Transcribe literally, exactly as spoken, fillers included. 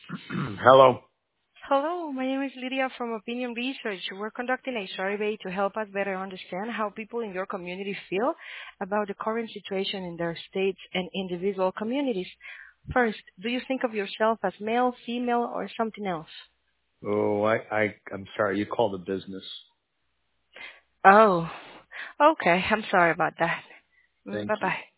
Hello. Hello, my name is Lydia from Opinion Research. We're conducting a survey to help us better understand how people in your community feel about the current situation in their states and individual communities. First, do you think of yourself as male, female, or something else? Oh, I, I, I'm sorry. You called a business. Oh, okay. I'm sorry about that. Thank Bye you. bye.